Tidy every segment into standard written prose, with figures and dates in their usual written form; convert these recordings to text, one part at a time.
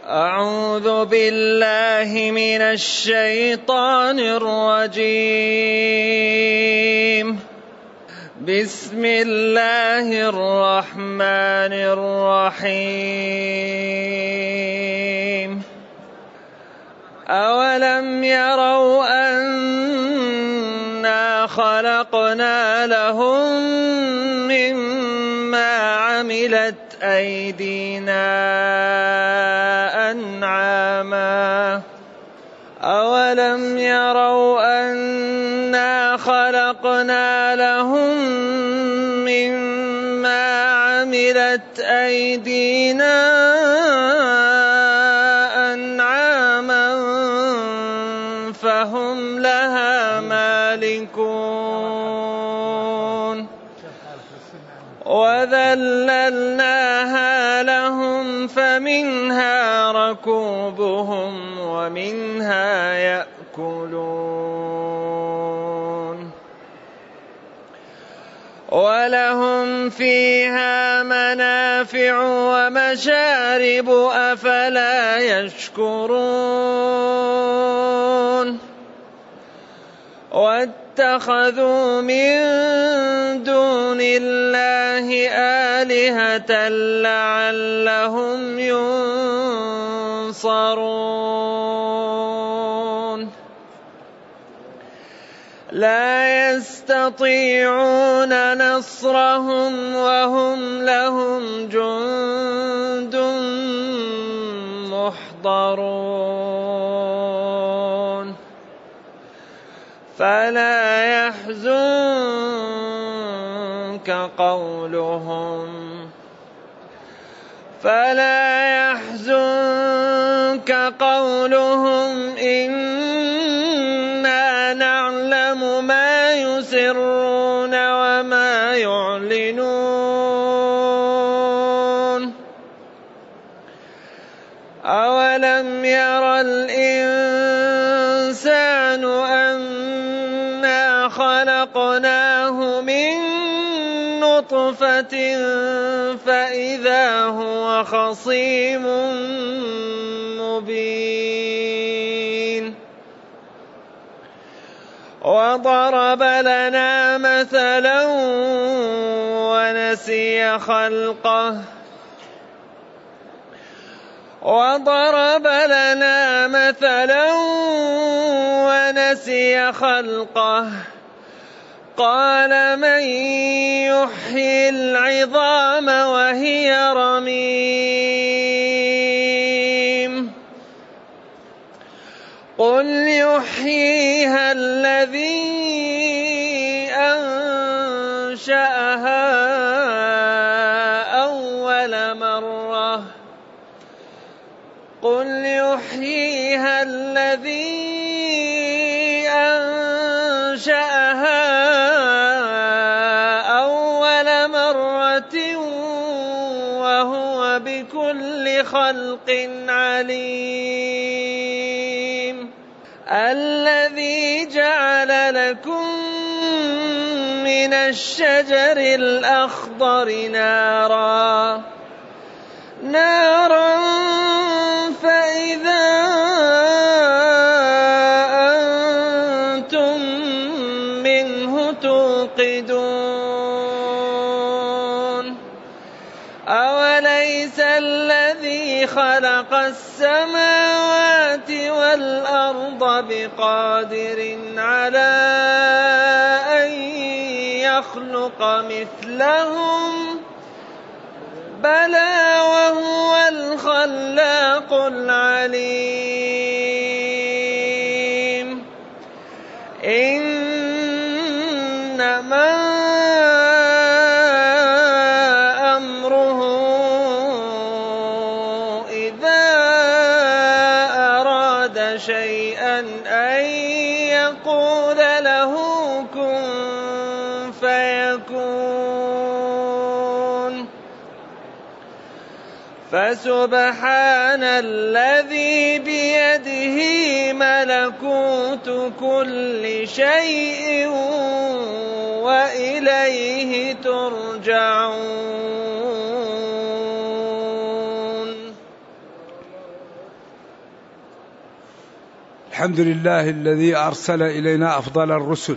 أعوذ بالله من الشيطان الرجيم. بسم الله الرحمن الرحيم. أولم يروا أنا خلقنا لهم مما عملت أيدينا أنعاما أولم يروا أنا خلقنا لهم مما عملت أيدينا أنعاما فهم لها مالكون وذللناها لهم فمنها ركوبهم ومنها يأكلون ولهم فيها منافع ومشارب أفلا يشكرون واتخذوا من دون الله آلهة لعلهم ينصرون لا يستطيعون نصرهم وهم لهم جند محضرون فلا يحزنك قولهم إنا نعلم ما يسرون وما يعلنون أولم ير الإنسان أنا خلقناه من نطفة فإذا هو خصيم مبين وضرب لنا مثلا ونسي خلقه قال من يحيي العظام وهي رميم قل يحييها الذي أنشأها أول مرة وهو بكل خلق عليم الذي جعل لكم من الشجر الأخضر نارا فإذا أنتم منه توقدون أوليس الذي خلق السماوات والأرض بقادر على أن يخلق مثلهم بلى وهو الخلاق العليم إنما أمره إذا أراد شيئا أن يقول له كن فيكون فسبحان الذي بيده ملكوت كل شيء وإليه ترجعون الحمد لله الذي أرسل إلينا أفضل الرسل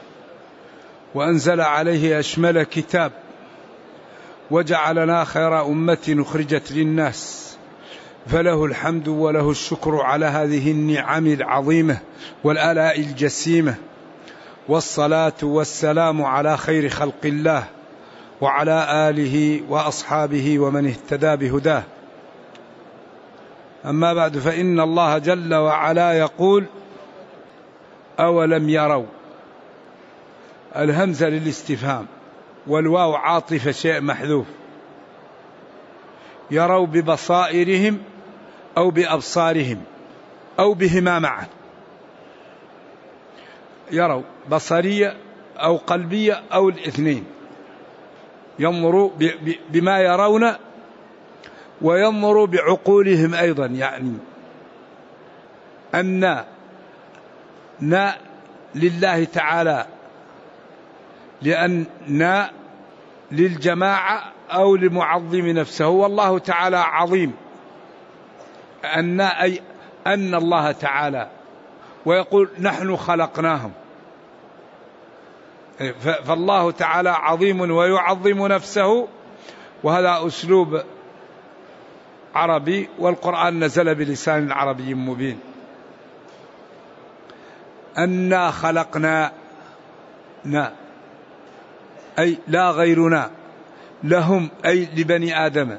وأنزل عليه أشمل كتاب وجعلنا خير أمة أخرجت للناس، فله الحمد وله الشكر على هذه النعم العظيمة والآلاء الجسيمة، والصلاة والسلام على خير خلق الله وعلى آله وأصحابه ومن اهتدى بهداه. أما بعد، فإن الله جل وعلا يقول: أولم يروا. الهمزة للاستفهام والواو عاطفة شيء محذوف. يروا ببصائرهم أو بأبصارهم أو بهما معا. يروا بصرية أو قلبية أو الاثنين، ينظروا بما يرون وينظروا بعقولهم أيضا. يعني أن لله تعالى، لأن للجماعة أو لمعظم نفسه، والله تعالى عظيم. أي أن الله تعالى، ويقول: نحن خلقناهم. فالله تعالى عظيم ويعظم نفسه، وهذا أسلوب عربي، والقرآن نزل بلسان عربي مبين. أنا خلقنا، أي لا غيرنا، لهم أي لبني آدم،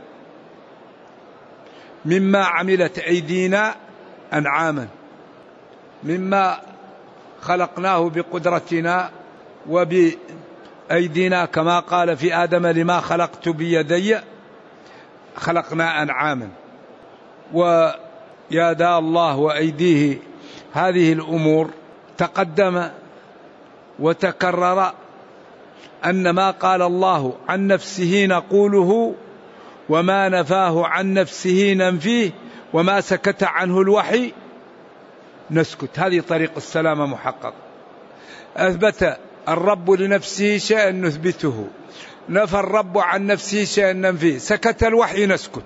مما عملت أيدينا أنعاما، مما خلقناه بقدرتنا وبأيدينا، كما قال في آدم: لما خلقت بيدي، خلقنا أنعاما. ويدا الله وأيديه، هذه الأمور تقدم وتكرر أن ما قال الله عن نفسه نقوله، وما نفاه عن نفسه ننفيه، وما سكت عنه الوحي نسكت. هذه طريق السلامة محقق. أثبت الرب لنفسه شيئا نثبته، نفى الرب عن نفسه شيئا ننفيه، سكت الوحي نسكت.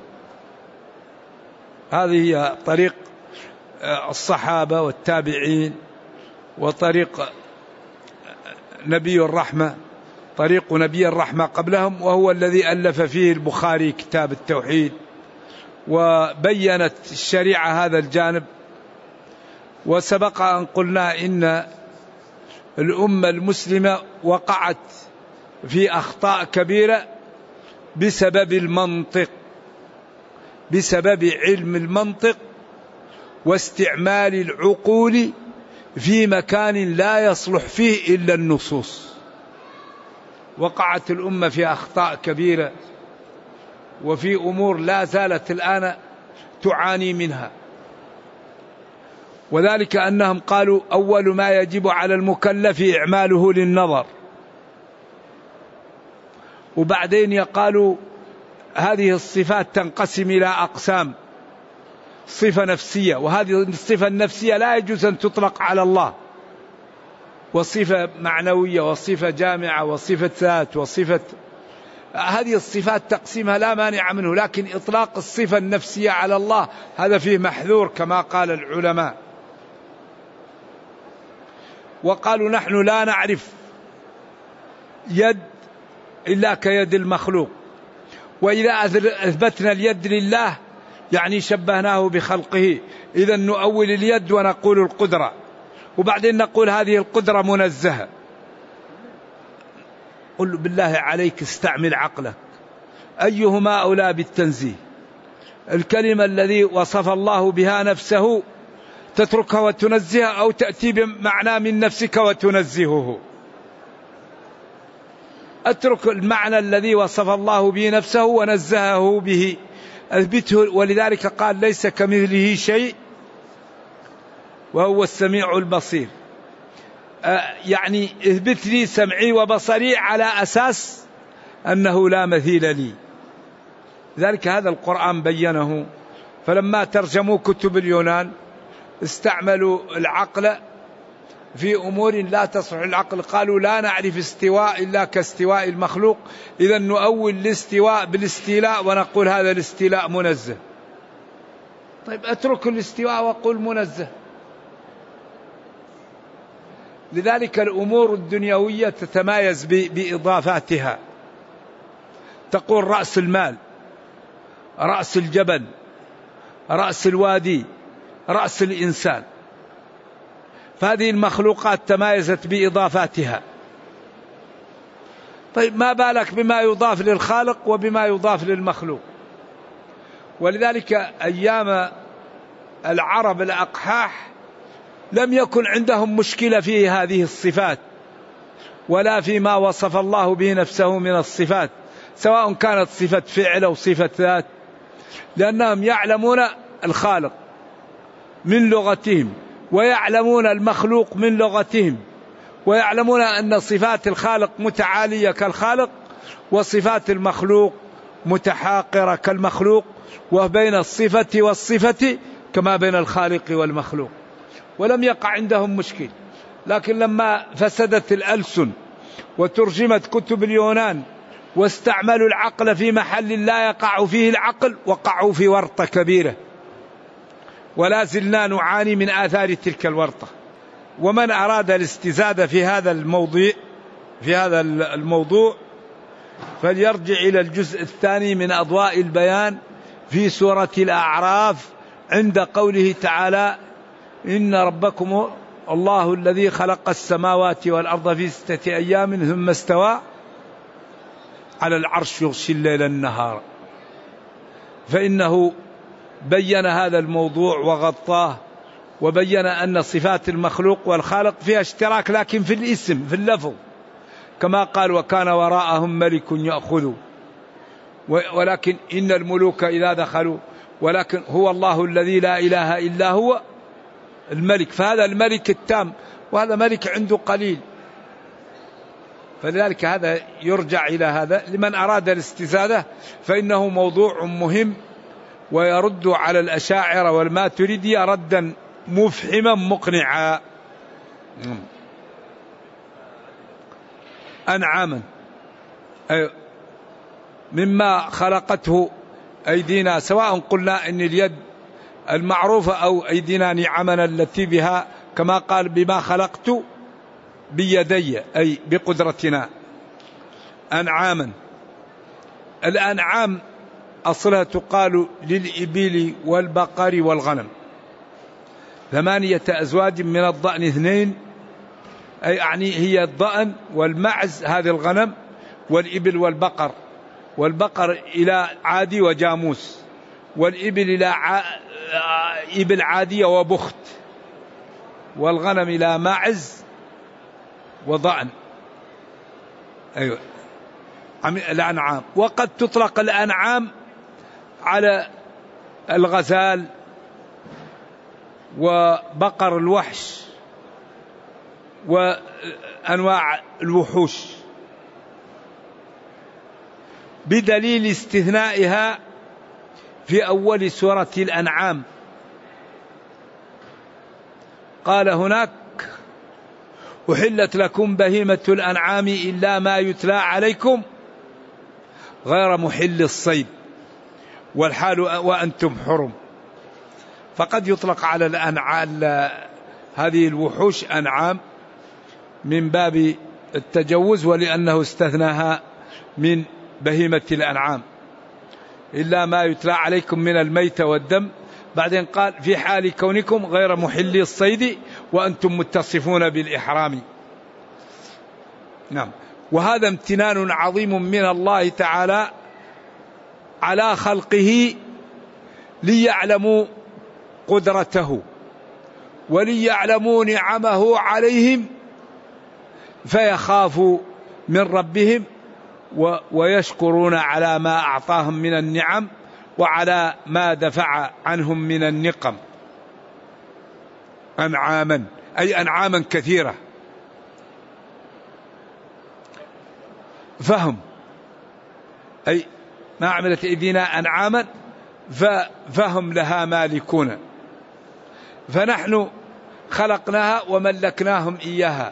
هذه هي طريق الصحابة والتابعين، وطريق نبي الرحمة، طريق نبي الرحمة قبلهم، وهو الذي ألف فيه البخاري كتاب التوحيد، وبينت الشريعة هذا الجانب. وسبق أن قلنا إن الأمة المسلمة وقعت في أخطاء كبيرة بسبب المنطق، بسبب علم المنطق واستعمال العقول في مكان لا يصلح فيه إلا النصوص. وقعت الأمة في أخطاء كبيرة، وفي أمور لا زالت الآن تعاني منها. وذلك أنهم قالوا: أول ما يجب على المكلف إعماله للنظر. وبعدين يقالوا هذه الصفات تنقسم إلى أقسام: صفة نفسية، وهذه الصفة النفسية لا يجوز أن تطلق على الله، وصفة معنوية، وصفة جامعة، وصفة ذات، وصفة. هذه الصفات تقسيمها لا مانع منه، لكن إطلاق الصفة النفسية على الله هذا فيه محذور كما قال العلماء. وقالوا: نحن لا نعرف يد إلا كيد المخلوق، وإذا أثبتنا اليد لله يعني شبهناه بخلقه، إذا نؤول اليد ونقول القدرة، وبعدين نقول هذه القدرة منزهة. قل بالله عليك استعمل عقلك، أيهما أولى بالتنزيه؟ الكلمة الذي وصف الله بها نفسه تتركها وتنزهها، أو تأتي بمعنى من نفسك وتنزهه؟ اترك المعنى الذي وصف الله به نفسه ونزهه به، أثبته. ولذلك قال: ليس كمثله شيء وهو السميع البصير. يعني اثبت لي سمعي وبصري على أساس أنه لا مثيل لي. ذلك هذا القرآن بينه. فلما ترجموا كتب اليونان استعملوا العقل في أمور لا تصلح العقل، قالوا: لا نعرف استواء إلا كاستواء المخلوق، إذا نؤول الاستواء بالاستيلاء ونقول هذا الاستيلاء منزه. طيب اترك الاستواء وقل منزه. لذلك الأمور الدنيوية تتمايز بإضافاتها. تقول رأس المال، رأس الجبل، رأس الوادي، رأس الإنسان، فهذه المخلوقات تمايزت بإضافاتها. طيب ما بالك بما يضاف للخالق وبما يضاف للمخلوق؟ ولذلك أيام العرب الأقحاح لم يكن عندهم مشكلة في هذه الصفات ولا فيما وصف الله به نفسه من الصفات، سواء كانت صفة فعل أو صفة ذات، لأنهم يعلمون الخالق من لغتهم ويعلمون المخلوق من لغتهم، ويعلمون أن صفات الخالق متعالية كالخالق وصفات المخلوق متحاقرة كالمخلوق، وبين الصفة والصفة كما بين الخالق والمخلوق، ولم يقع عندهم مشكل. لكن لما فسدت الألسن وترجمت كتب اليونان واستعملوا العقل في محل لا يقع فيه العقل، وقعوا في ورطة كبيرة، ولا زلنا نعاني من آثار تلك الورطة. ومن أراد الاستزادة في هذا الموضوع فليرجع إلى الجزء الثاني من أضواء البيان في سورة الأعراف عند قوله تعالى: إن ربكم الله الذي خلق السماوات والأرض في 6 أيام ثم استوى على العرش يغشي الليل النهار. فإنه بين هذا الموضوع وغطاه، وبين أن صفات المخلوق والخالق فيها اشتراك، لكن في الاسم، في اللفظ، كما قال: وكان وراءهم ملك يأخذ، ولكن إن الملوك إذا دخلوا، ولكن هو الله الذي لا إله إلا هو الملك، فهذا الملك التام، وهذا ملك عنده قليل. فلذلك هذا يرجع إلى هذا لمن أراد الاستزادة، فإنه موضوع مهم ويرد على الأشاعرة والماتريدية ردا مفحما مقنعا. أنعاما مما خلقته أيدينا، سواء قلنا أن اليد المعروفة أو أيدينا نعمنا التي بها، كما قال: بما خلقت بيدي، أي بقدرتنا. أنعاما، الأنعام أصلها تقال للإبل والبقر والغنم، 8 أزواج من الضأن 2، أي يعني هي الضأن والمعز هذه الغنم، والإبل والبقر، والبقر إلى عادي وجاموس، والإبل إلى إبل عادية وبخت، والغنم إلى ماعز وضأن. أيوة الأنعام. وقد تطلق الأنعام على الغزال وبقر الوحش وأنواع الوحوش، بدليل استثنائها في أول سورة الأنعام. قال هناك: أحلت لكم بهيمة الأنعام إلا ما يتلى عليكم غير محل الصيد والحال وأنتم حرم. فقد يطلق على الأنعام هذه الوحوش أنعام من باب التجوز، ولأنه استثناها من بهيمة الأنعام إلا ما يتلى عليكم من الميت والدم. بعدين قال: في حال كونكم غير محلي الصيد وأنتم متصفون بالإحرام. نعم. وهذا امتنان عظيم من الله تعالى على خلقه ليعلموا قدرته وليعلموا نعمه عليهم، فيخافوا من ربهم ويشكرون على ما أعطاهم من النعم وعلى ما دفع عنهم من النقم. أنعاما أي أنعاما كثيرة. فهم أي ما عملت أيدينا أنعاما فهم لها مالكون، فنحن خلقناها وملكناهم إياها.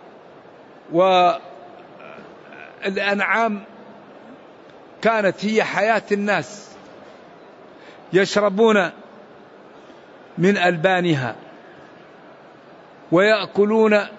والأنعام كانت هي حياة الناس، يشربون من ألبانها ويأكلون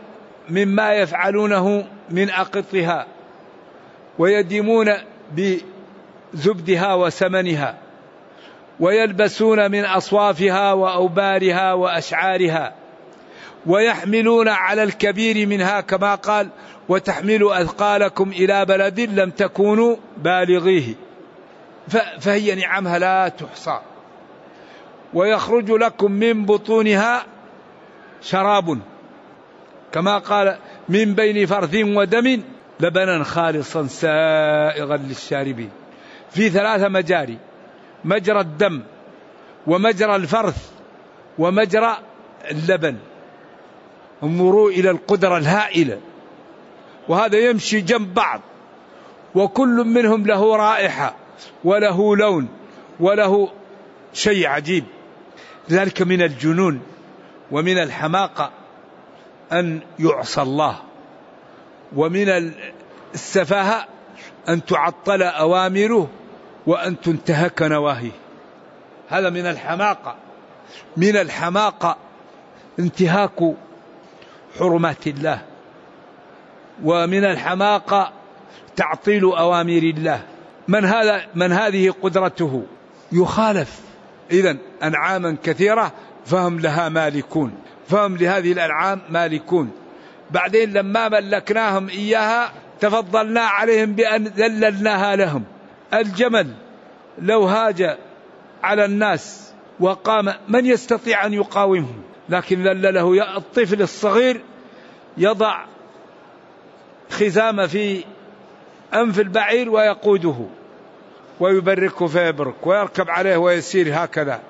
مما يفعلونه من أقطها، ويديمون بزبدها وسمنها، ويلبسون من أصوافها وأوبارها وأشعارها، ويحملون على الكبير منها كما قال وتحملوا أثقالكم إلى بلد لم تكونوا بالغيه. فهي نعمها لا تحصى. ويخرج لكم من بطونها شراب كما قال من بين فرث ودم لبنا خالصا سائغا للشاربين. في 3 مجاري: مجرى الدم ومجرى الفرث ومجرى اللبن. انظروا إلى القدرة الهائلة. وهذا يمشي جنب بعض، وكل منهم له رائحة وله لون وله شيء عجيب. ذلك من الجنون ومن الحماقة أن يعصى الله، ومن السفاهة أن تعطل أوامره وأن تنتهك نواهيه. هذا من الحماقة. من الحماقة انتهاك حرمات الله، ومن الحماقة تعطيل أوامر الله. من هذه قدرته يخالف. إذن أنعاما كثيرة فهم لها مالكون، فهم لهذه الأنعام مالكون. بعدين لما ملكناهم إياها تفضلنا عليهم بأن ذللناها لهم. الجمل لو هاج على الناس وقام من يستطيع أن يقاومه، لكن ذلله. الطفل الصغير يضع خزامة في أنف البعير ويقوده ويبركه فيبرك ويركب عليه ويسير هكذا.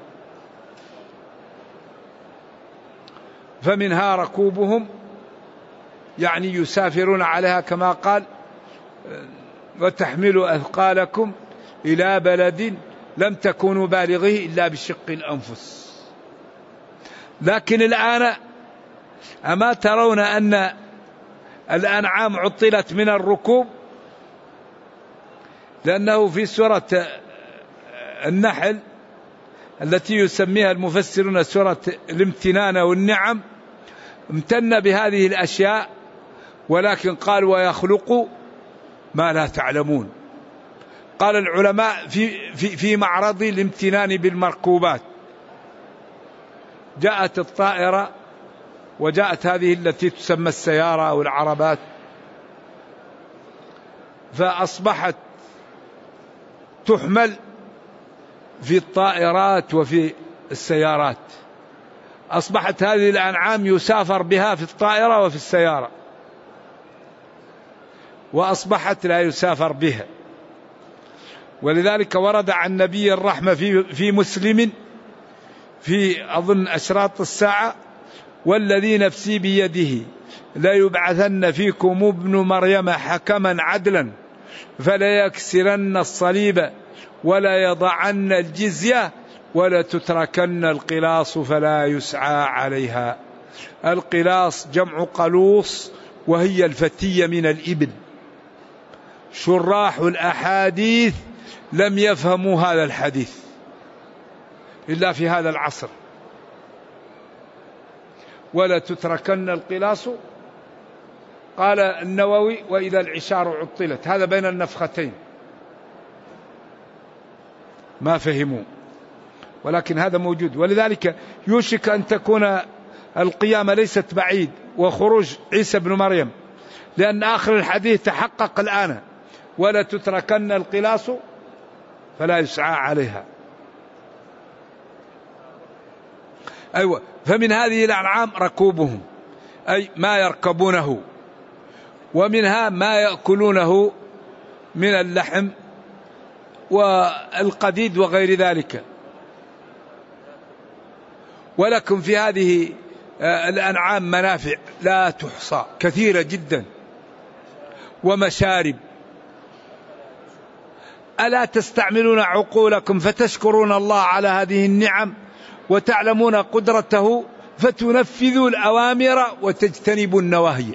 فمنها ركوبهم، يعني يسافرون عليها كما قال وتحملوا أثقالكم إلى بلد لم تكونوا بالغيه إلا بشق الأنفس. لكن الآن أما ترون أن الأنعام عطلت من الركوب؟ لأنه في سورة النحل التي يسميها المفسرون سورة الامتنان والنعم امتن بهذه الأشياء، ولكن قال ويخلق ما لا تعلمون. قال العلماء في معرض الامتنان بالمركوبات جاءت الطائرة وجاءت هذه التي تسمى السيارة أو العربات، فأصبحت تحمل في الطائرات وفي السيارات. أصبحت هذه الأنعام يسافر بها في الطائرة وفي السيارة، وأصبحت لا يسافر بها. ولذلك ورد عن نبي الرحمة في مسلم في أظن أشراط الساعة والذي نفسي بيده لا يبعثن فيكم ابن مريم حكما عدلا فلا يكسرن الصليب ولا يضعن الجزية ولا تتركن القلاص فلا يسعى عليها. القلاص جمع قلوص وهي الفتية من الإبل. شراح الأحاديث لم يفهموا هذا الحديث إلا في هذا العصر. ولا تتركن القلاص، قال النووي وإذا العشار عطلت، هذا بين النفختين ما فهموا، ولكن هذا موجود. ولذلك يوشك أن تكون القيامة ليست بعيد وخروج عيسى بن مريم، لأن آخر الحديث تحقق الآن ولا تتركن القلاص فلا يسعى عليها. أيوة. فمن هذه الأنعام ركوبهم أي ما يركبونه، ومنها ما يأكلونه من اللحم والقديد وغير ذلك. ولكم في هذه الأنعام منافع لا تحصى كثيرة جدا ومشارب. ألا تستعملون عقولكم فتشكرون الله على هذه النعم وتعلمون قدرته فتنفذوا الأوامر وتجتنبوا النواهي.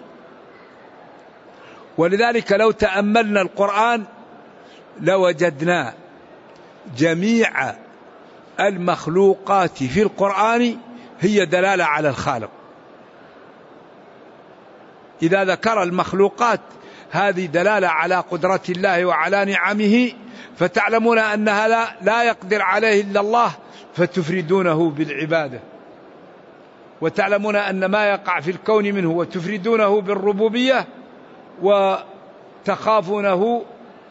ولذلك لو تأملنا القرآن لوجدنا جميع المخلوقات في القرآن هي دلالة على الخالق. إذا ذكر المخلوقات هذه دلالة على قدرة الله وعلى نعمه، فتعلمون أنها لا يقدر عليه إلا الله فتفردونه بالعبادة، وتعلمون أن ما يقع في الكون منه وتفردونه بالربوبية، وتخافونه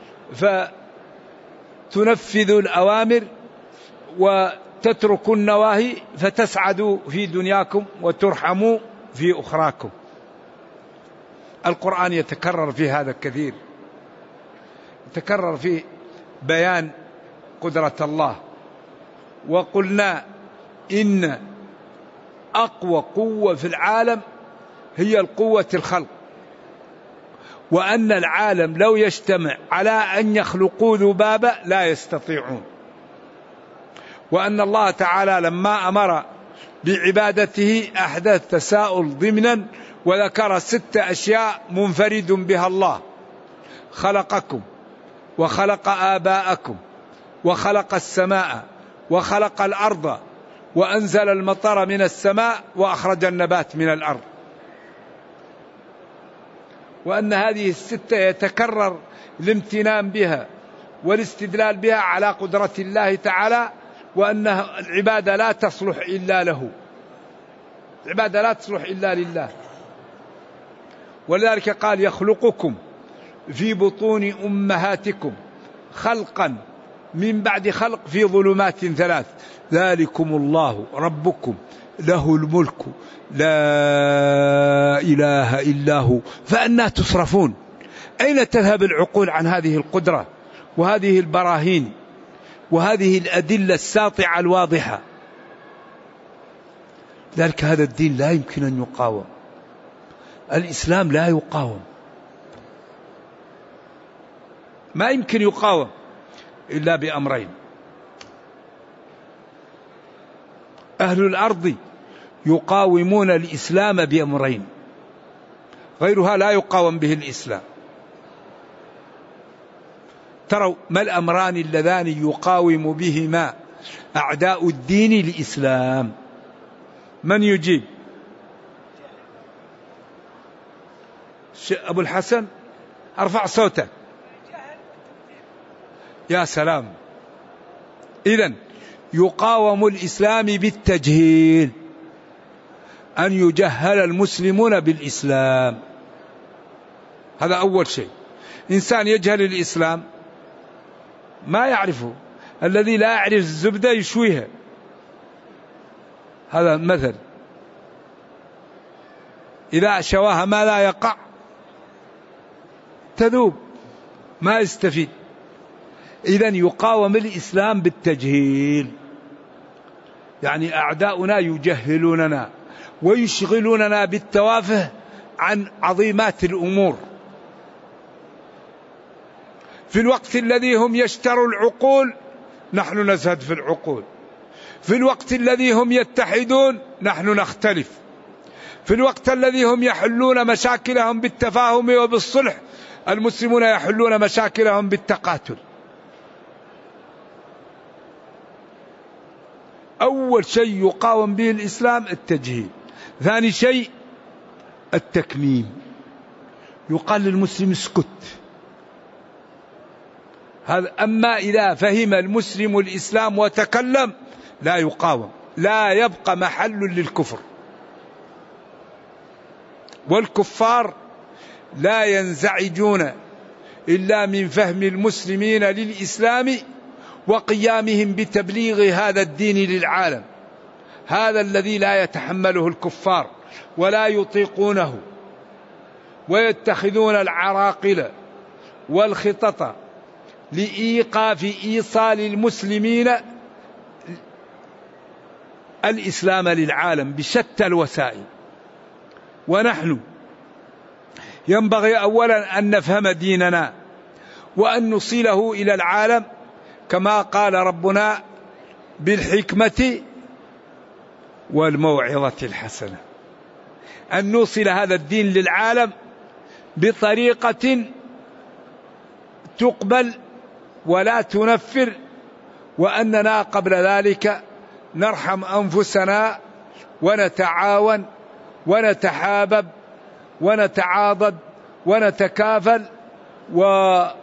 فتنفذوا الأوامر وتتركوا النواهي فتسعدوا في دنياكم وترحموا في أخراكم. القرآن يتكرر في هذا كثير، يتكرر في بيان قدرة الله. وقلنا إن أقوى قوة في العالم هي القوة الخلق، وأن العالم لو يجتمع على أن يخلقوا ذبابة لا يستطيعون، وأن الله تعالى لما أمر بعبادته أحدث تساؤل ضمنا وذكر 6 أشياء منفرد بها الله: خلقكم وخلق آباءكم وخلق السماء وخلق الأرض وأنزل المطر من السماء وأخرج النبات من الأرض. وأن هذه ال6 يتكرر الامتنان بها والاستدلال بها على قدرة الله تعالى، وأن العبادة لا تصلح إلا له، العبادة لا تصلح إلا لله. ولذلك قال: يخلقكم في بطون أمهاتكم خلقا من بعد خلق في ظلمات 3 ذلكم الله ربكم له الملك لا إله إلا هو فأنى تصرفون. أين تذهب العقول عن هذه القدرة وهذه البراهين وهذه الأدلة الساطعة الواضحة؟ ذلك هذا الدين لا يمكن أن يقاوم، الإسلام لا يقاوم، ما يمكن يقاوم إلا بأمرين: أهل الأرض يقاومون الإسلام بأمرين، غيرها لا يقاوم به الإسلام. تروا ما الأمران اللذان يقاوم بهما أعداء الدين الإسلام؟ من يجيب؟ أبو الحسن ارفع صوتك. يا سلام. إذن يقاوم الإسلام بالتجهيل، أن يجهل المسلمون بالإسلام، هذا أول شيء. إنسان يجهل الإسلام ما يعرفه، الذي لا يعرف الزبدة يشويها، هذا مثل. إذا شواها ما لا يقع تذوب، ما يستفيد. إذن يقاوم الإسلام بالتجهيل، يعني أعداؤنا يجهلوننا ويشغلوننا بالتوافه عن عظيمات الأمور، في الوقت الذي هم يشتروا العقول نحن نزهد في العقول، في الوقت الذي هم يتحدون نحن نختلف، في الوقت الذي هم يحلون مشاكلهم بالتفاهم وبالصلح المسلمون يحلون مشاكلهم بالتقاتل. أول شيء يقاوم به الإسلام التجهيل. ثاني شيء التكميم، يقال للمسلم اسكت. هذا أما إذا فهم المسلم الإسلام وتكلم لا يقاوم، لا يبقى محل للكفر. والكفار لا ينزعجون إلا من فهم المسلمين للإسلام وقيامهم بتبليغ هذا الدين للعالم. هذا الذي لا يتحمله الكفار ولا يطيقونه، ويتخذون العراقل والخطط لإيقاف إيصال المسلمين الإسلام للعالم بشتى الوسائل. ونحن ينبغي أولا أن نفهم ديننا وأن نصيله إلى العالم كما قال ربنا: بالحكمة والموعظة الحسنة. أن نوصل هذا الدين للعالم بطريقة تقبل ولا تنفر، وأننا قبل ذلك نرحم أنفسنا ونتعاون ونتحابب ونتعاضد ونتكافل، وأن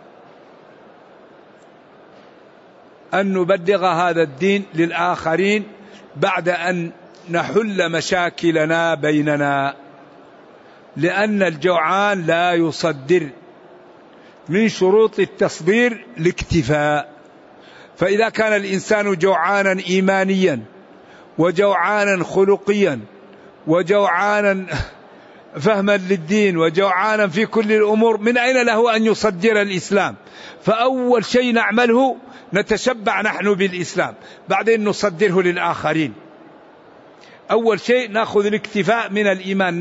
نبلغ هذا الدين للآخرين بعد أن نحل مشاكلنا بيننا، لأن الجوعان لا يصدر. من شروط التصدير الاكتفاء. فإذا كان الإنسان جوعانا إيمانيا وجوعانا خلقيا وجوعانا فهما للدين وجوعانا في كل الأمور، من أين له أن يصدر الإسلام؟ فأول شيء نعمله نتشبع نحن بالإسلام، بعدين نصدره للآخرين. أول شيء نأخذ الاكتفاء من الإيمان،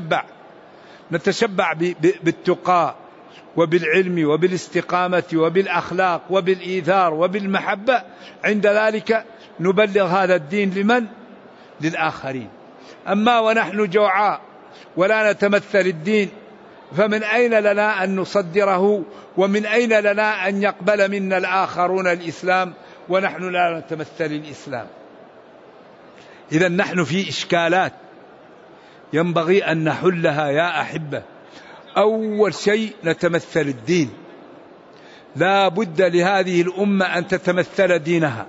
نتشبع بالتقى وبالعلم وبالاستقامة وبالأخلاق وبالإيثار وبالمحبة. عند ذلك نبلغ هذا الدين لمن؟ للآخرين. أما ونحن جوعاء ولا نتمثل الدين، فمن أين لنا أن نصدره؟ ومن أين لنا أن يقبل منا الآخرون الإسلام ونحن لا نتمثل الإسلام؟ إذن نحن في إشكالات ينبغي أن نحلها يا أحبة. أول شيء نتمثل الدين، لا بد لهذه الأمة أن تتمثل دينها.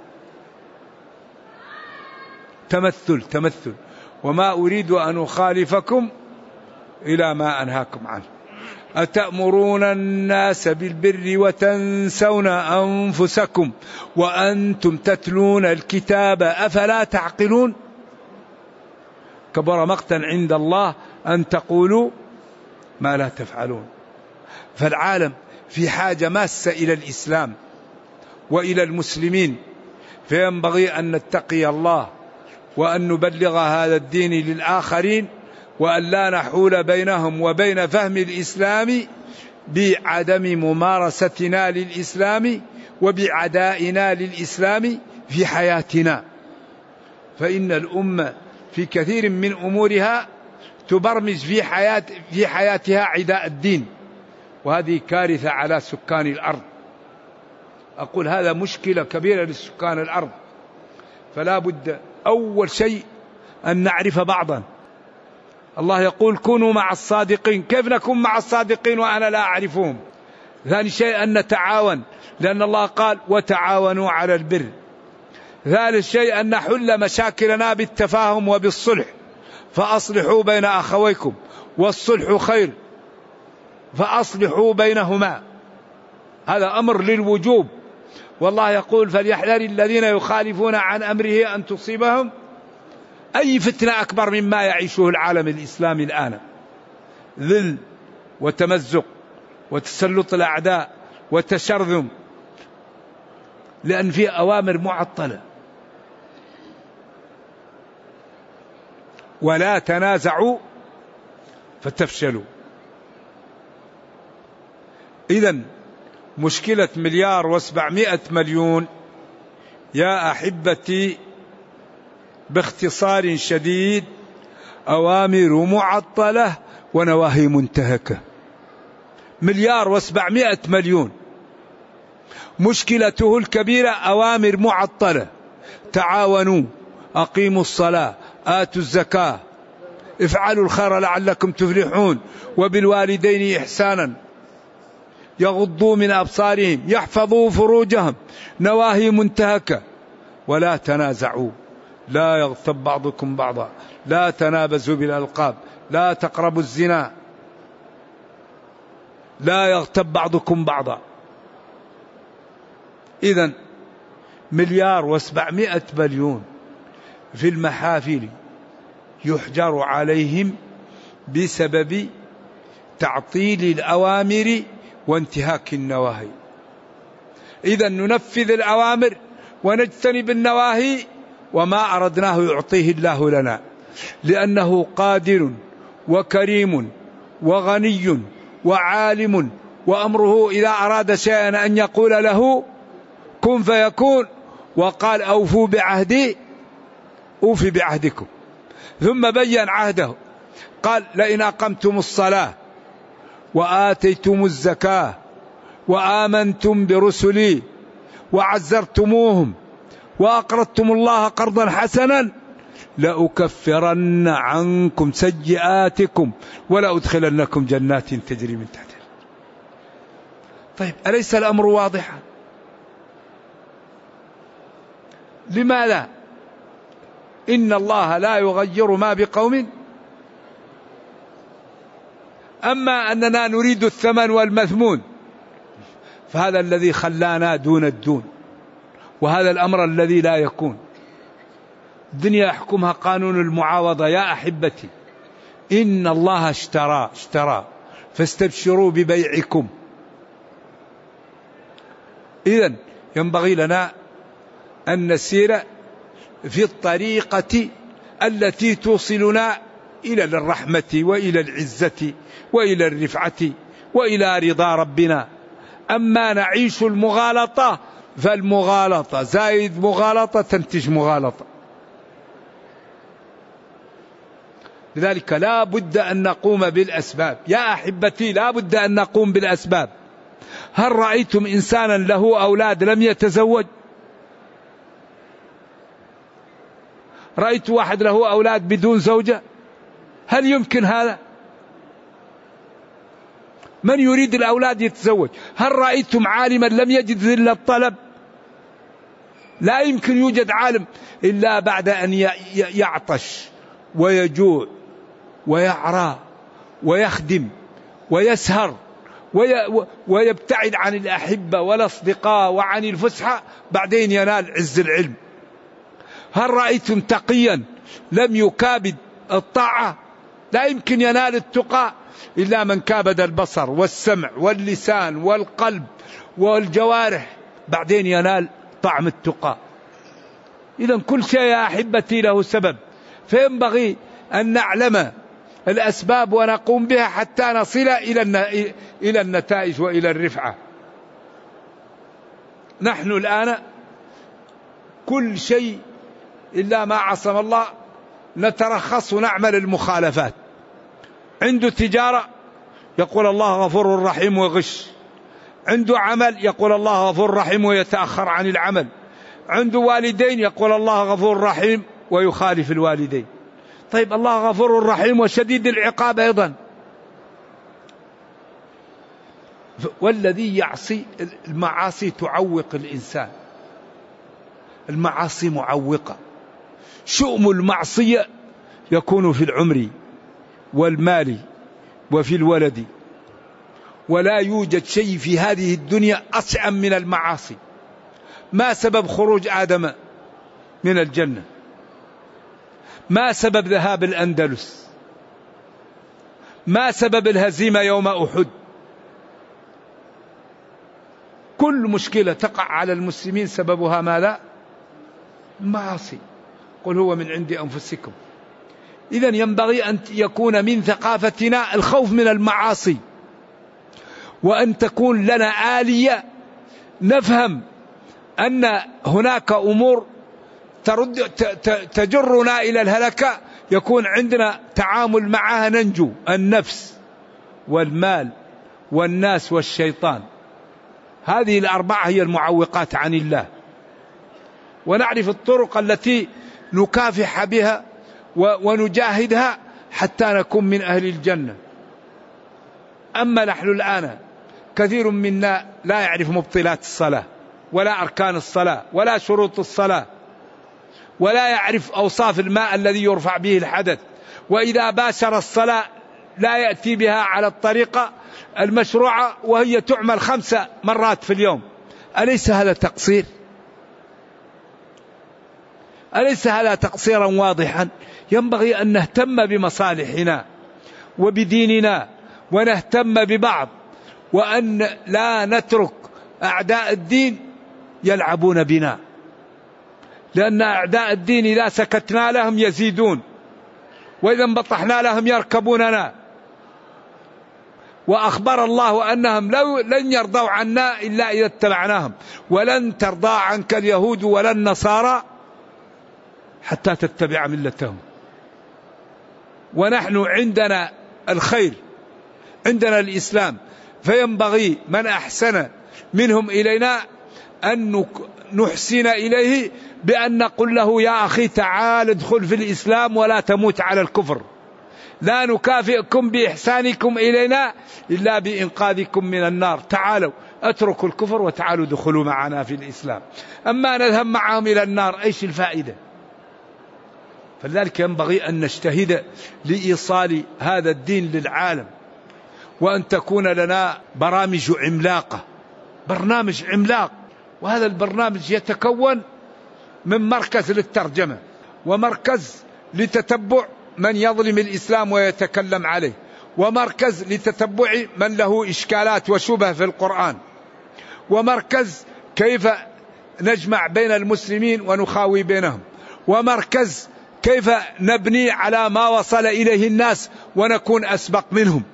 تمثل. وما أريد أن أخالفكم إلى ما أنهاكم عنه. أتأمرون الناس بالبر وتنسون أنفسكم وأنتم تتلون الكتاب أفلا تعقلون؟ كبر مقتا عند الله أن تقولوا ما لا تفعلون. فالعالم في حاجة ماسة إلى الإسلام وإلى المسلمين، فينبغي أن نتقي الله وأن نبلغ هذا الدين للآخرين، وأن لا نحول بينهم وبين فهم الإسلام بعدم ممارستنا للإسلام وبعدائنا للإسلام في حياتنا. فإن الأمة في كثير من أمورها تبرمج في حياتها عداء الدين، وهذه كارثة على سكان الأرض. أقول هذا مشكلة كبيرة لسكان الأرض. فلا بد أول شيء أن نعرف بعضا. الله يقول كونوا مع الصادقين. كيف نكون مع الصادقين وأنا لا أعرفهم؟ ثاني شيء أن نتعاون، لأن الله قال وتعاونوا على البر. ثالث شيء أن نحل مشاكلنا بالتفاهم وبالصلح، فأصلحوا بين أخويكم والصلح خير، فأصلحوا بينهما. هذا أمر للوجوب. والله يقول فليحذر الذين يخالفون عن أمره أن تصيبهم أي فتنة أكبر مما يعيشه العالم الإسلامي الآن، ذل وتمزق وتسلط الأعداء وتشرذم، لأن في أوامر معطلة. ولا تنازعوا فتفشلوا. إذن مشكلة 1,700,000,000 يا أحبتي باختصار شديد أوامر معطلة ونواهي منتهكة. 1,700,000,000 مشكلته الكبيرة أوامر معطلة. تعاونوا، أقيموا الصلاة، آتوا الزكاة، افعلوا الخير لعلكم تفلحون، وبالوالدين إحسانا، يغضوا من أبصارهم، يحفظوا فروجهم. نواهي منتهكة. ولا تنازعوا، لا يغتب بعضكم بعضا، لا تنابزوا بالألقاب، لا تقربوا الزنا، لا يغتب بعضكم بعضا. إذن 1,700,000,000 في المحافل يحجر عليهم بسبب تعطيل الأوامر وانتهاك النواهي. إذن ننفذ الأوامر ونجتنب النواهي، وما أردناه يعطيه الله لنا، لأنه قادر وكريم وغني وعالم، وأمره إذا أراد شيئا أن يقول له كن فيكون. وقال أوفوا بعهدي أوفي بعهدكم. ثم بين عهده، قال لئن أقمتم الصلاة وآتيتم الزكاة وآمنتم برسلي وعزرتموهم وأقرضتم الله قرضا حسنا لأكفرن عنكم سيئاتكم ولأدخلنكم جنات تجري من تحتها. طيب أليس الأمر واضحا؟ لماذا؟ إن الله لا يغير ما بقوم، أما أننا نريد الثمن والمثمون فهذا الذي خلانا دون الدون، وهذا الأمر الذي لا يكون. الدنيا يحكمها قانون المعاوضة. يا أحبتي إن الله اشترى فاستبشروا ببيعكم. إذن ينبغي لنا أن نسير في الطريقة التي توصلنا إلى الرحمة وإلى العزة وإلى الرفعة وإلى رضا ربنا. أما نعيش المغالطة فالمغالطة زائد مغالطة تنتج مغالطة. لذلك لا بد أن نقوم بالأسباب. يا أحبتي لا بد أن نقوم بالأسباب. هل رأيتم إنسانا له أولاد لم يتزوج؟ رأيت واحد له أولاد بدون زوجة؟ هل يمكن هذا؟ من يريد الأولاد يتزوج. هل رأيتم عالما لم يجد إلا الطلب؟ لا يمكن يوجد عالم إلا بعد أن يعطش ويجوع ويعرى ويخدم ويسهر ويبتعد عن الأحبة والأصدقاء وعن الفسحة، بعدين ينال عز العلم. هل رأيتم تقيا لم يكابد الطاعة؟ لا يمكن ينال التقى إلا من كابد البصر والسمع واللسان والقلب والجوارح، بعدين ينال طعم التقى. إذن كل شيء يا أحبتي له سبب، فينبغي أن نعلم الأسباب ونقوم بها حتى نصل إلى النتائج وإلى الرفعة. نحن الآن كل شيء إلا ما عصم الله نترخص ونعمل المخالفات. عنده تجارة يقول الله غفور رحيم وغش، عنده عمل يقول الله غفور رحيم ويتأخر عن العمل، عنده والدين يقول الله غفور رحيم ويخالف الوالدين. طيب الله غفور رحيم وشديد العقاب أيضا. والذي يعصي المعاصي تعوق الإنسان، المعاصي معوقة. شؤم المعصية يكون في العمر والمال وفي الولد، ولا يوجد شيء في هذه الدنيا أصعب من المعاصي. ما سبب خروج آدم من الجنة؟ ما سبب ذهاب الأندلس؟ ما سبب الهزيمة يوم أحد؟ كل مشكلة تقع على المسلمين سببها ماذا؟ المعاصي. قل هو من عند أنفسكم. إذن ينبغي أن يكون من ثقافتنا الخوف من المعاصي، وأن تكون لنا آلية نفهم أن هناك أمور تجرنا إلى الهلكة، يكون عندنا تعامل معها ننجو. النفس والمال والناس والشيطان، هذه الأربعة هي المعوقات عن الله، ونعرف الطرق التي نكافح بها ونجاهدها حتى نكون من أهل الجنة. أما نحن الآن كثير منا لا يعرف مبطلات الصلاة ولا أركان الصلاة ولا شروط الصلاة، ولا يعرف أوصاف الماء الذي يرفع به الحدث، وإذا باشر الصلاة لا يأتي بها على الطريقة المشروعة وهي تعمل 5 مرات في اليوم. أليس هذا تقصير؟ أليس هذا تقصيرا واضحا؟ ينبغي أن نهتم بمصالحنا وبديننا ونهتم ببعض، وأن لا نترك أعداء الدين يلعبون بنا، لأن أعداء الدين إذا سكتنا لهم يزيدون، وإذا انبطحنا لهم يركبوننا. وأخبر الله أنهم لن يرضوا عنا إلا إذا اتبعناهم، ولن ترضى عنك اليهود ولا النصارى حتى تتبع ملتهم. ونحن عندنا الخير، عندنا الإسلام، فينبغي من أحسن منهم إلينا أن نحسن إليه بأن نقول له يا أخي تعال ادخل في الإسلام ولا تموت على الكفر، لا نكافئكم بإحسانكم إلينا إلا بإنقاذكم من النار، تعالوا اتركوا الكفر وتعالوا دخلوا معنا في الإسلام. أما نذهب معهم إلى النار إيش الفائدة؟ فلذلك ينبغي أن نجتهد لإيصال هذا الدين للعالم، وأن تكون لنا برامج عملاقة، برنامج عملاق، وهذا البرنامج يتكون من مركز للترجمة، ومركز لتتبع من يظلم الإسلام ويتكلم عليه، ومركز لتتبع من له إشكالات وشبه في القرآن، ومركز كيف نجمع بين المسلمين ونخاوي بينهم، ومركز كيف نبني على ما وصل إليه الناس ونكون أسبق منهم.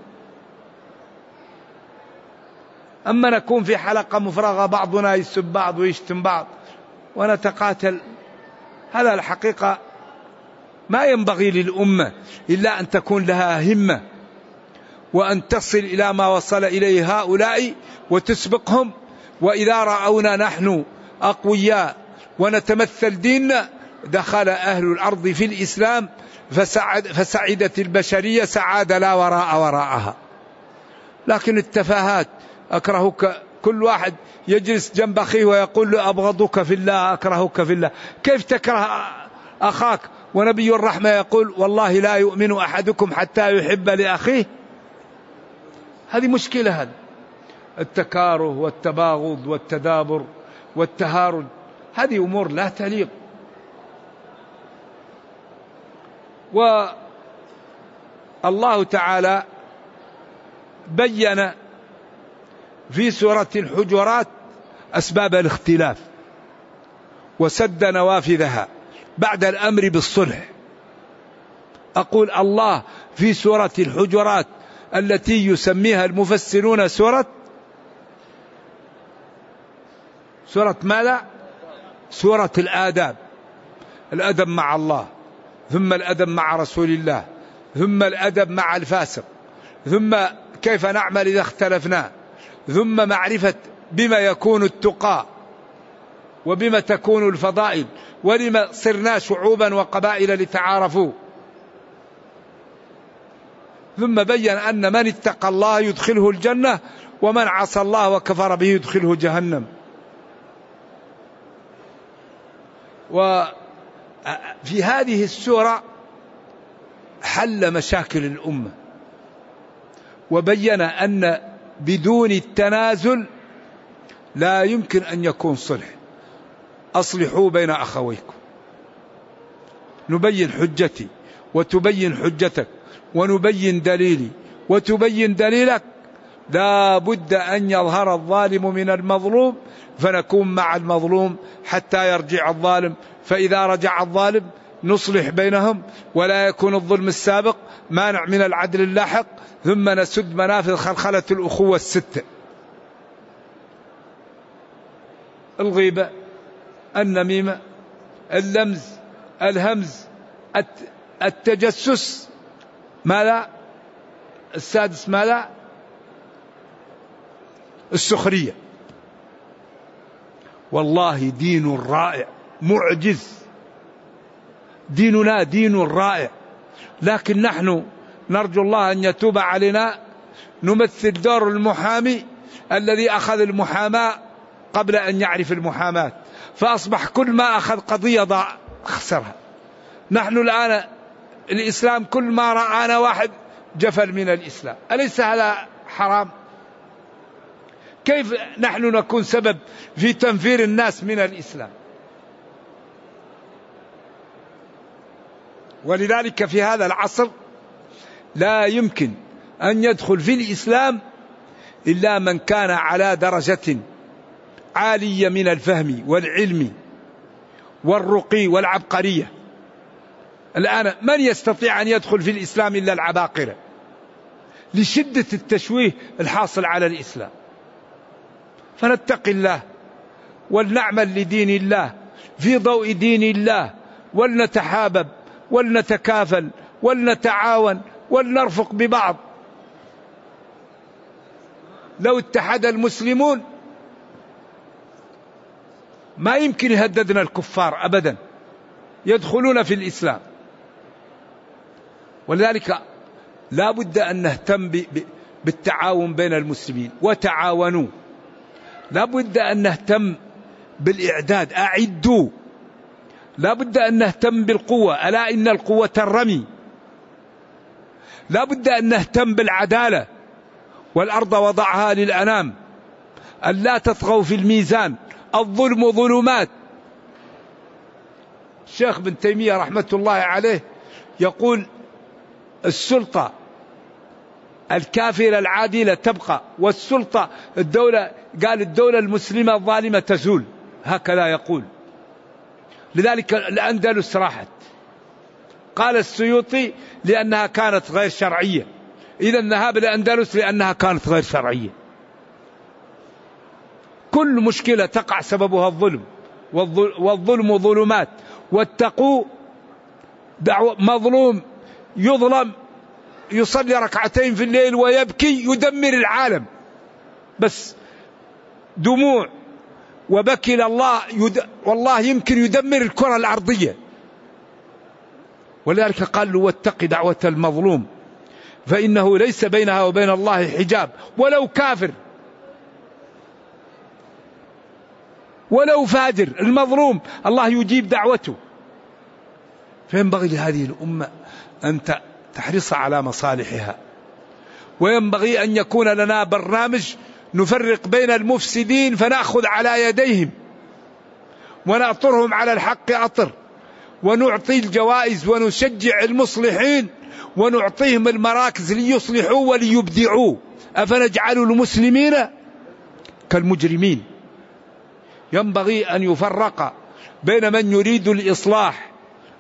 أما نكون في حلقة مفرغة بعضنا يسب بعض ويشتم بعض ونتقاتل، هذا الحقيقة ما ينبغي للأمة إلا أن تكون لها همة، وأن تصل إلى ما وصل إليه هؤلاء وتسبقهم. وإذا رأونا نحن أقوياء ونتمثل ديننا دخل أهل الأرض في الإسلام فسعدت البشرية سعادة لا وراء وراءها. لكن التفاهات، أكرهك، كل واحد يجلس جنب أخيه ويقول له أبغضك في الله أكرهك في الله. كيف تكره أخاك ونبي الرحمة يقول والله لا يؤمن أحدكم حتى يحب لأخيه؟ هذه مشكلة. هذا التكاره والتباغض والتدابر والتهارج هذه أمور لا تليق. والله تعالى بين في سورة الحجرات أسباب الاختلاف وسد نوافذها بعد الأمر بالصلح. أقول الله في سورة الحجرات التي يسميها المفسرون سورة ماذا؟ سورة الآداب، الأدب مع الله، ثم الأدب مع رسول الله، ثم الأدب مع الفاسق، ثم كيف نعمل إذا اختلفنا، ثم معرفة بما يكون التقى وبما تكون الفضائل، ولما صرنا شعوبا وقبائل لتعارفوا. ثم بين أن من اتقى الله يدخله الجنة ومن عصى الله وكفر به يدخله جهنم. وفي هذه السورة حل مشاكل الأمة، وبين أن بدون التنازل لا يمكن أن يكون صلح. أصلحوا بين أخويكم، نبين حجتي وتبين حجتك، ونبين دليلي وتبين دليلك. لا بد أن يظهر الظالم من المظلوم فنكون مع المظلوم حتى يرجع الظالم، فإذا رجع الظالم نصلح بينهم ولا يكون الظلم السابق مانع من العدل اللاحق، ثم نسد منافذ خلخلة الأخوة الستة: الغيبة، النميمة، اللمز، الهمز، التجسس، ماذا؟ السادس ماذا؟ السخرية. والله دين رائع معجز، ديننا دين رائع، لكن نحن نرجو الله أن يتوب علينا. نمثل دور المحامي الذي أخذ المحاماة قبل أن يعرف المحاماة، فأصبح كل ما أخذ قضية خسرها. نحن الآن الإسلام كل ما رآنا واحد جفل من الإسلام، أليس هذا حرام؟ كيف نحن نكون سبب في تنفير الناس من الإسلام؟ ولذلك في هذا العصر لا يمكن أن يدخل في الإسلام إلا من كان على درجة عالية من الفهم والعلم والرقي والعبقرية. الآن من يستطيع أن يدخل في الإسلام إلا العباقرة لشدة التشويه الحاصل على الإسلام. فنتقي الله ولنعمل لدين الله في ضوء دين الله، ولنتحابب ولنتكافل ولنتعاون ولنرفق ببعض. لو اتحد المسلمون ما يمكن يهددنا الكفار أبدا، يدخلون في الإسلام. ولذلك لا بد أن نهتم بالتعاون بين المسلمين، وتعاونوا. لا بد أن نهتم بالإعداد، أعدوا. لا بد أن نهتم بالقوة، ألا إن القوة الرمي. لا بد أن نهتم بالعدالة، والأرض وضعها للأنام، ألا تطغوا في الميزان، الظلم ظلمات. الشيخ ابن تيمية رحمة الله عليه يقول السلطة الكافرة العادلة تبقى، والسلطة الدولة، قال الدولة المسلمة الظالمة تزول، هكذا يقول. لذلك الأندلس راحت، قال السيوطي لأنها كانت غير شرعية، إذا ذهب الأندلس لأنها كانت غير شرعية. كل مشكلة تقع سببها الظلم، والظلم ظلمات. واتقوا دعوة مظلوم يظلم يصلي ركعتين في الليل ويبكي يدمر العالم، بس دموع وبكي لله والله يمكن يدمر الكرة الأرضية. ولذلك قال له واتق دعوة المظلوم فإنه ليس بينها وبين الله حجاب، ولو كافر ولو فاجر، المظلوم الله يجيب دعوته. فينبغي لهذه الأمة أن تحرص على مصالحها، وينبغي أن يكون لنا برنامج نفرق بين المفسدين فنأخذ على يديهم ونأطرهم على الحق أطر، ونعطي الجوائز ونشجع المصلحين ونعطيهم المراكز ليصلحوا وليبدعوا. أفنجعل المسلمين كالمجرمين؟ ينبغي أن يفرق بين من يريد الإصلاح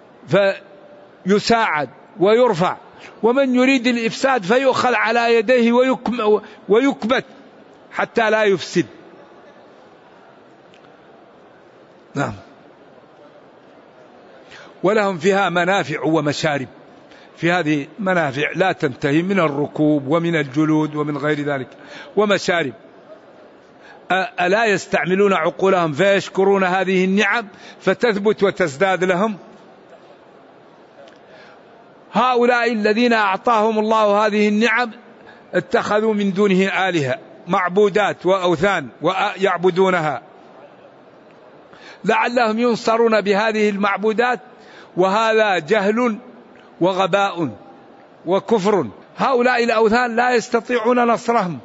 فيساعد ويرفع، ومن يريد الإفساد فيؤخذ على يديه ويكبت حتى لا يفسد. نعم. ولهم فيها منافع ومشارب، في هذه منافع لا تنتهي، من الركوب ومن الجلود ومن غير ذلك، ومشارب. ألا يستعملون عقولهم فيشكرون هذه النعم فتثبت وتزداد لهم؟ هؤلاء الذين أعطاهم الله هذه النعم اتخذوا من دونه آلهة، معبودات وأوثان ويعبدونها لعلهم ينصرون بهذه المعبودات، وهذا جهل وغباء وكفر. هؤلاء الأوثان لا يستطيعون نصرهم،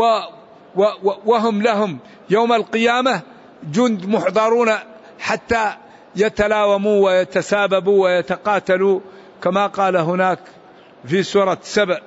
وهم لهم يوم القيامة جند محضرون حتى يتلاوموا ويتساببوا ويتقاتلوا، كما قال هناك في سورة سبأ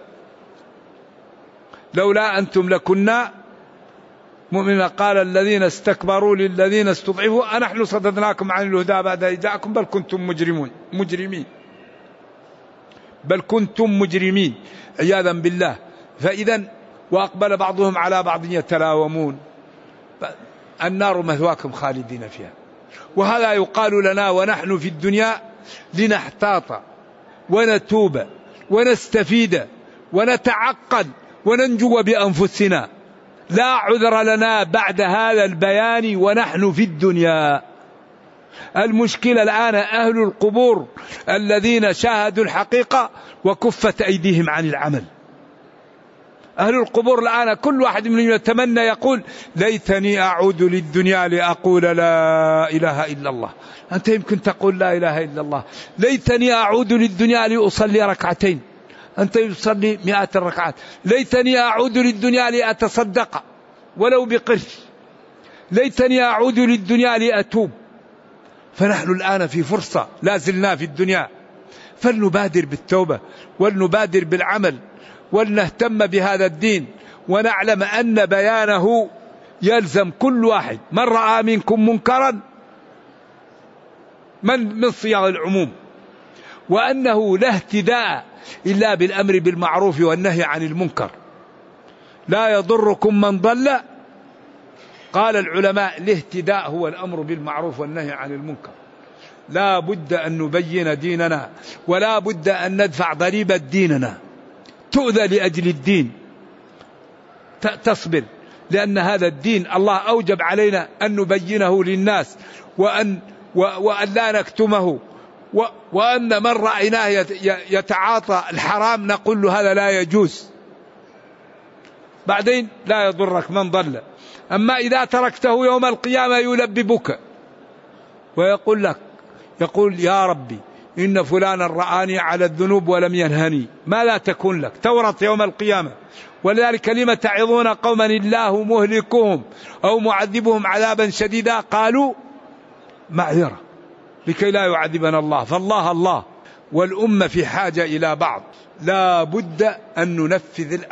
لولا أنتم لكنا مؤمنين. قال الذين استكبروا للذين استضعفوا أنحن صددناكم عن الهدى بعد إذ جاءكم بل كنتم مجرمين، بل كنتم مجرمين عياذا بالله. فإذا وأقبل بعضهم على بعض يتلاومون، النار مثواكم خالدين فيها. وهذا يقال لنا ونحن في الدنيا لنحتاط ونتوب ونستفيد ونتعقل وننجو بأنفسنا. لا عذر لنا بعد هذا البيان ونحن في الدنيا. المشكلة الآن أهل القبور الذين شاهدوا الحقيقة وكفت أيديهم عن العمل. أهل القبور الآن كل واحد منهم يتمنى يقول ليتني أعود للدنيا لأقول لا إله إلا الله. أنت يمكن تقول لا إله إلا الله. ليتني أعود للدنيا لأصلي ركعتين، أنت يصلي 100 ركعات. ليتني أعود للدنيا لأتصدق ولو بقرش. ليتني أعود للدنيا لأتوب. فنحن الآن في فرصة، لا زلنا في الدنيا، فلنبادر بالتوبة ولنبادر بالعمل ولنهتم بهذا الدين، ونعلم أن بيانه يلزم كل واحد. من رأى منكم منكرا من صيغ العموم، وأنه لا اهتداء إلا بالأمر بالمعروف والنهي عن المنكر. لا يضركم من ضل. قال العلماء الاهتداء هو الأمر بالمعروف والنهي عن المنكر. لا بد أن نبين ديننا، ولا بد أن ندفع ضريبة ديننا. تؤذى لأجل الدين تصبر، لأن هذا الدين الله أوجب علينا أن نبينه للناس وأن لا نكتمه، وأن من رأيناه يتعاطى الحرام نقول له هذا لا يجوز، بعدين لا يضرك من ضل. أما إذا تركته يوم القيامة يلببك ويقول لك، يقول يا ربي إن فلانا رآني على الذنوب ولم ينهني، ما لا تكون لك تورط يوم القيامة. ولذلك لما تعظون قوما الله مهلكهم أو معذبهم عذابا شديدا قالوا معذرة لكي لا يعذبنا الله. فالله الله والأمة في حاجة إلى بعض، لا بد أن ننفذ